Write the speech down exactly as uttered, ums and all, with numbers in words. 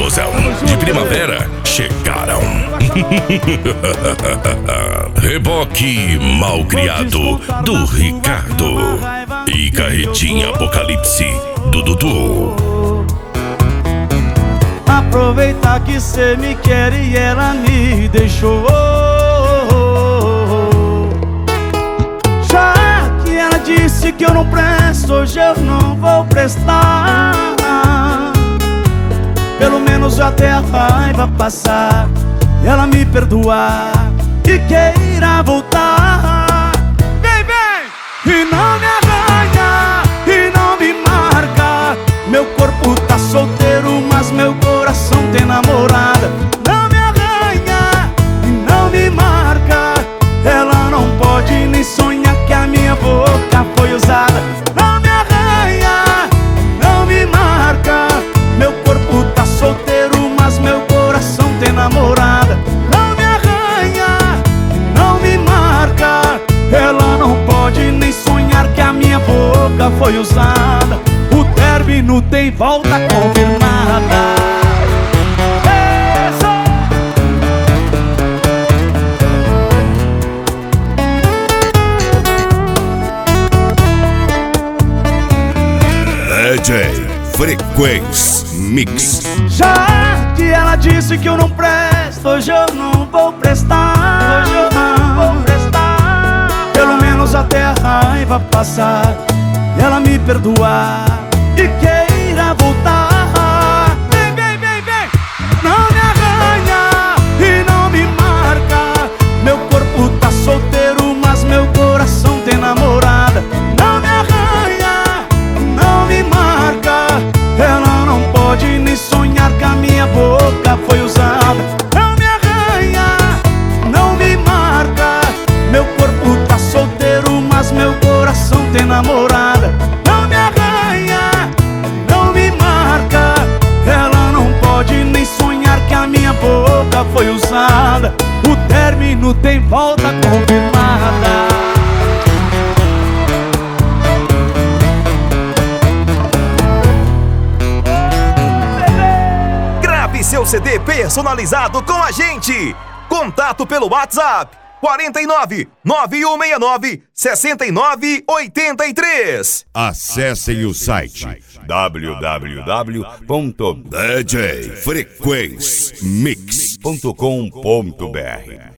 explosão de primavera chegaram. Reboque Malcriado do Ricardo e Carretinha Apocalipse do Dudu. Aproveitar que cê me quer e ela me deixou. Já que ela disse que eu não presto, hoje eu não vou prestar. Pelo menos até a raiva passar e ela me perdoar e queira voltar. Vem, vem! E não me arranha, e não me marca. Meu corpo tá solteiro, mas meu coração tem namorada. Não me arranha, e não me marca. Ela não pode nem sonhar que a minha boca foi usada. Não me arranha, não me marca. Meu corpo tá solteiro, mas meu coração tem namorada. Não me arranha, não me marca. Ela não pode nem sonhar que a minha boca foi usada. O término tem volta confirmada. D J Frequência Mix. Já que ela disse que eu não presto, hoje eu não vou prestar. Hoje eu não vou prestar. Pelo menos até a raiva passar e ela me perdoar e queira voltar. Vem, vem, vem, vem! Não me arranha e não me marca. Meu corpo tá solteiro, mas meu coração tem namorada. Não me arranha, não me marca. Ela não pode nem sonhar que a minha boca foi usada. Não me arranha, não me marca. Meu corpo tá solteiro, mas meu coração tem namorada. Não me arranha, não me marca. Ela não pode nem sonhar que a minha boca foi usada. O término tem volta confirmada. Seu C D personalizado com a gente. Contato pelo WhatsApp quarenta e nove, nove um seis nove, sessenta e nove oitenta e três. Acessem o site w w w ponto d j frequência mix ponto com ponto b r.